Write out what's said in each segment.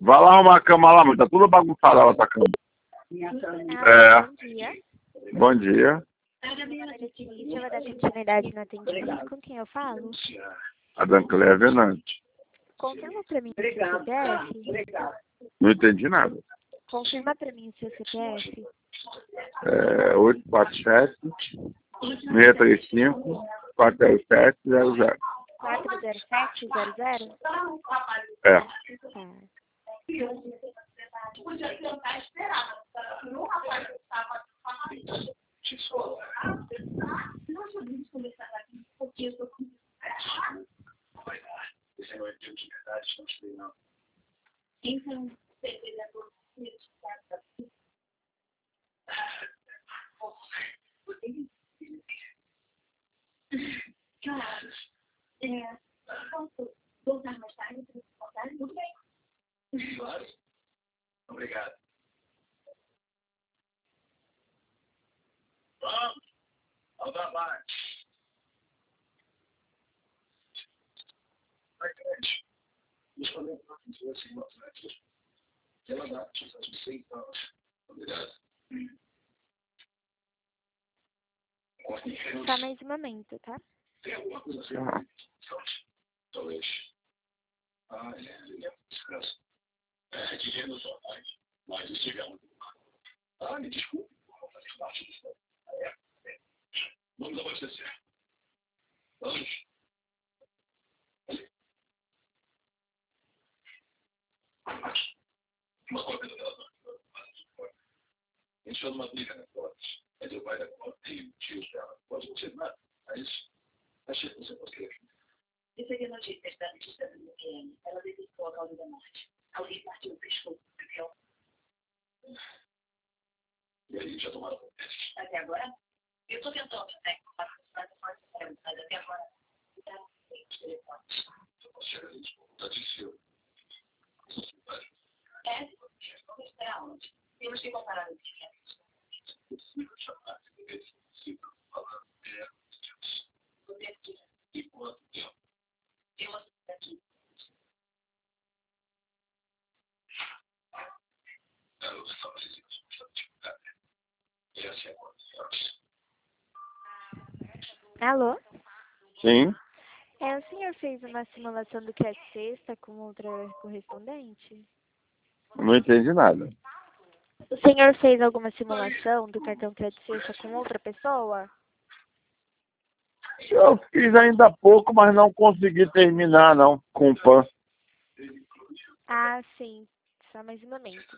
Vai lá arrumar a cama lá, mãe. Tá tudo bagunçado lá na cama. É. Bom dia. Bom dia. Meu nome é Denise, eu vou dar continuidade no atendimento. Com quem eu falo? A Dancleia Venante. Confirma pra mim o seu CPF. Não entendi nada. Confirma pra mim o seu CPF. 847 635 40700. 40700? É. Tá. Posso voltar mais tarde para você voltar? Tudo bem. Claro. Obrigado. Vamos. Ao trabalho. Vai, crente. Deixa eu ler para você assim, bastante. Ela dá de 6 anos. Obrigado. Só mais um momento, tá? Tem alguma coisa assim? Talvez. Ele é descanso. Dinheiro só faz. Mas isso chega muito mal. Me desculpe. Vamos fazer parte disso. Vamos abastecer. Vamos. Uma cópia do relatório. A gente faz uma briga na conta. Mas o pai da conta e o tio dela. Pode não ser nada. Mas achei que você pode querer. Recebi notícias da notícia da MPM. Ela detectou a causa da morte. Alguém partiu o pescoço do céu. E aí, já tomaram o teste? Até agora? Eu estou tentando, né? Mas até agora. Eu posso chegar ali, tá difícil. Vamos esperar onde? Temos que comparar o que é. Possível chamar de possível falar Deus. E quanto tempo? Eu vou aqui. Eu estava dizendo que essa é a condição. Alô? Sim. O senhor fez uma simulação do crédito sexta com outra correspondente? Não entendi nada. O senhor fez alguma simulação do cartão crédito sexta com outra pessoa? Eu fiz ainda há pouco, mas não consegui terminar, não, com o PAN. Ah, sim. Só mais um momento.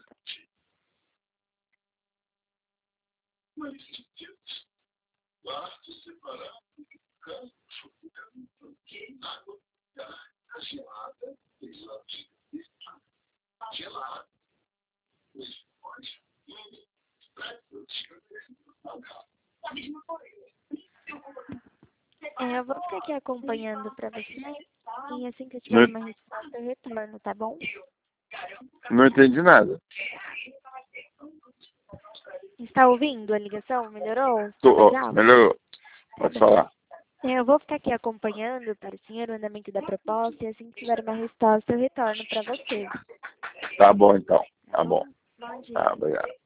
Quarto separado, canto, água, gelada, gelada, Eu vou ficar aqui acompanhando pra você e assim que eu tiver uma resposta eu retorno, tá bom? Não entendi nada. Está ouvindo a ligação? Melhorou? Melhorou. Pode falar. Eu vou ficar aqui acompanhando para o senhor o andamento da proposta e assim que tiver uma resposta eu retorno para você. Tá bom, então. Tá bom. Bom dia. Tá, obrigado.